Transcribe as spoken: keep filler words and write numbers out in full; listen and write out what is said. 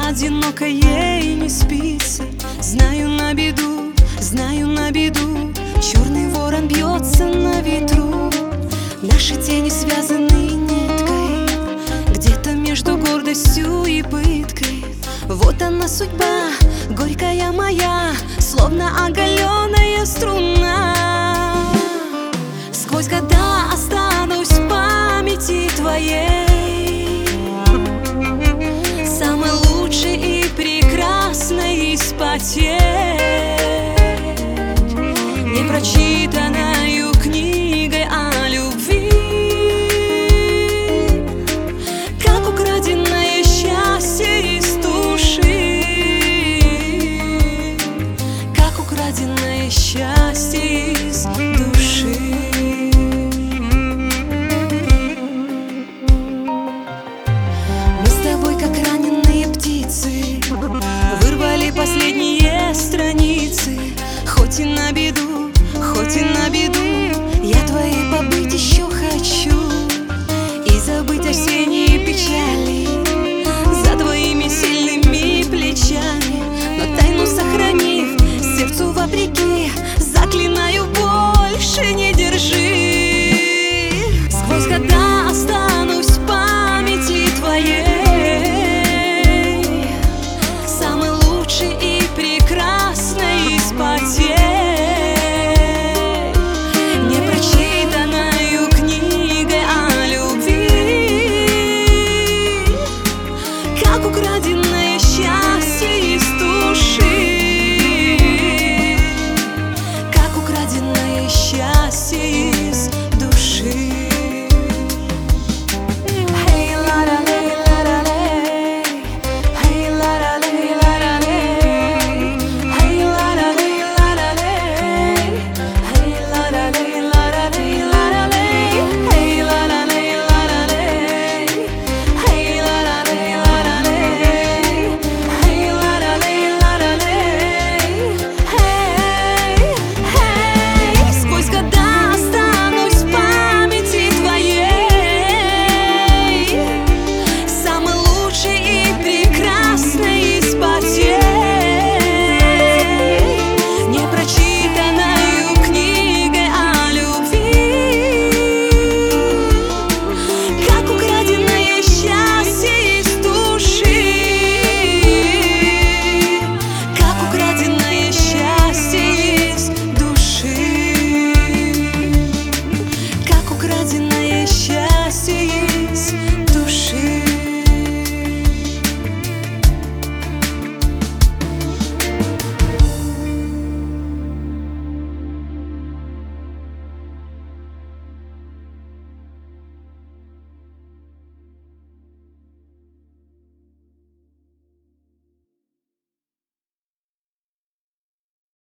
одиноко ей не спится. Знаю на беду, знаю на беду, черный ворон бьется на ветру. Наши тени связаны ниткой, где-то между гордостью и пыткой. Вот она судьба, горькая моя, словно оголенная струна. Сквозь года останусь в памяти твоей, самой лучшей и прекрасной из потерь, непрочитанною книгой о любви, как украденное счастье из души, как украденное счастье из души. Вырвали последние страницы, хоть и на беду, хоть и на беду.